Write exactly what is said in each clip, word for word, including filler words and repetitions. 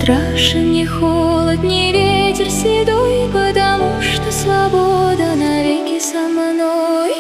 страшен ни холод, ни ветер седой, потому что свобода навеки со мной.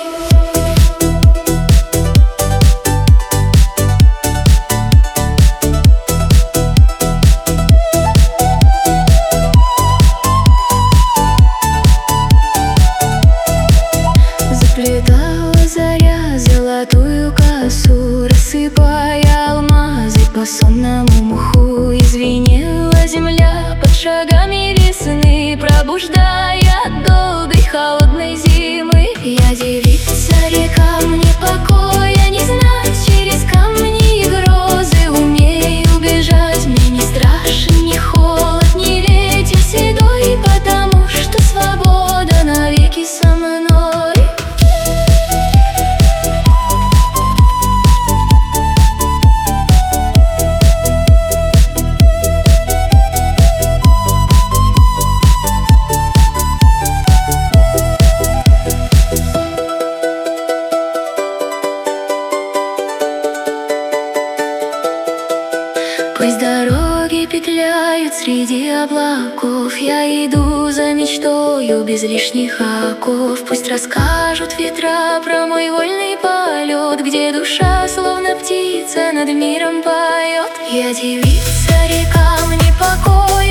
Заплетала заря золотую косу, рассыпая алмазы по сонному мху. И звенела земля под шагами весны, пробуждая долгой холодной зимы. Я девица, река, мне покоя не знать, через камни и грозы умею бежать. Мне не страшен ни холод, ни ветер седой, потому что свобода навеки со мной. Пусть дороги петляют среди облаков, я иду за мечтою без лишних оков. Пусть расскажут ветра про мой вольный полет, где душа словно птица над миром поет. Я девица, река, мне покой